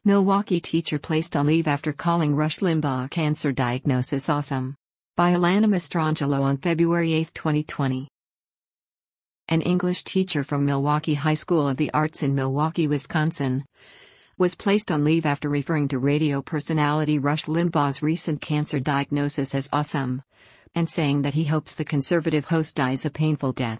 Milwaukee teacher placed on leave after calling Rush Limbaugh cancer diagnosis awesome. By Alana Mastrangelo on February 8, 2020. An English teacher from Milwaukee High School of the Arts in Milwaukee, Wisconsin, was placed on leave after referring to radio personality Rush Limbaugh's recent cancer diagnosis as awesome, and saying that he hopes the conservative host dies a painful death.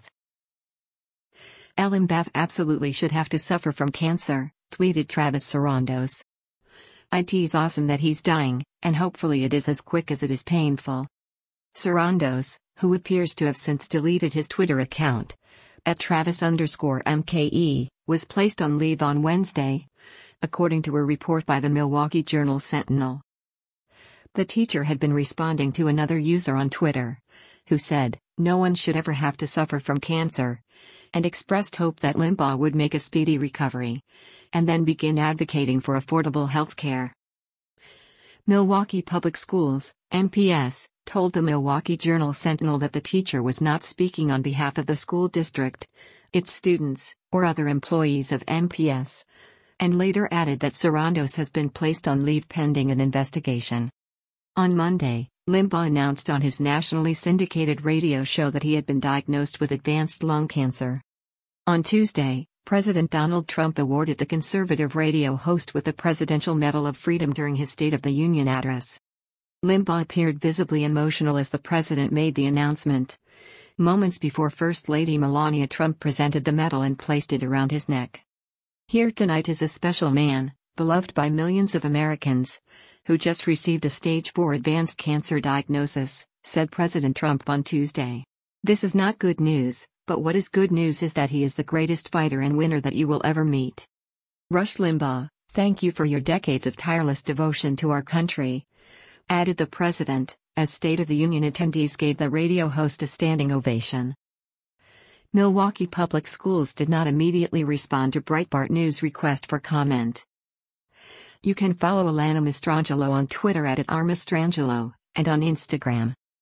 Limbaugh absolutely should have to suffer from cancer, tweeted Travis Sarandos. It's awesome that he's dying, and hopefully it is as quick as it is painful. Sarandos, who appears to have since deleted his Twitter account, @Travis_MKE, was placed on leave on Wednesday, according to a report by the Milwaukee Journal-Sentinel. The teacher had been responding to another user on Twitter, who said, "No one should ever have to suffer from cancer," and expressed hope that Limbaugh would make a speedy recovery, and then begin advocating for affordable health care. Milwaukee Public Schools, MPS, told the Milwaukee Journal-Sentinel that the teacher was not speaking on behalf of the school district, its students, or other employees of MPS, and later added that Sarandos has been placed on leave pending an investigation. On Monday, Limbaugh announced on his nationally syndicated radio show that he had been diagnosed with advanced lung cancer. On Tuesday, President Donald Trump awarded the conservative radio host with the Presidential Medal of Freedom during his State of the Union address. Limbaugh appeared visibly emotional as the president made the announcement, moments before First Lady Melania Trump presented the medal and placed it around his neck. "Here tonight is a special man, beloved by millions of Americans, who just received a stage 4 advanced cancer diagnosis," said President Trump on Tuesday. "This is not good news, but what is good news is that he is the greatest fighter and winner that you will ever meet. Rush Limbaugh, thank you for your decades of tireless devotion to our country," added the president, as State of the Union attendees gave the radio host a standing ovation. Milwaukee Public Schools did not immediately respond to Breitbart News' request for comment. You can follow Alana Mastrangelo on Twitter @RMastrangelo, and on Instagram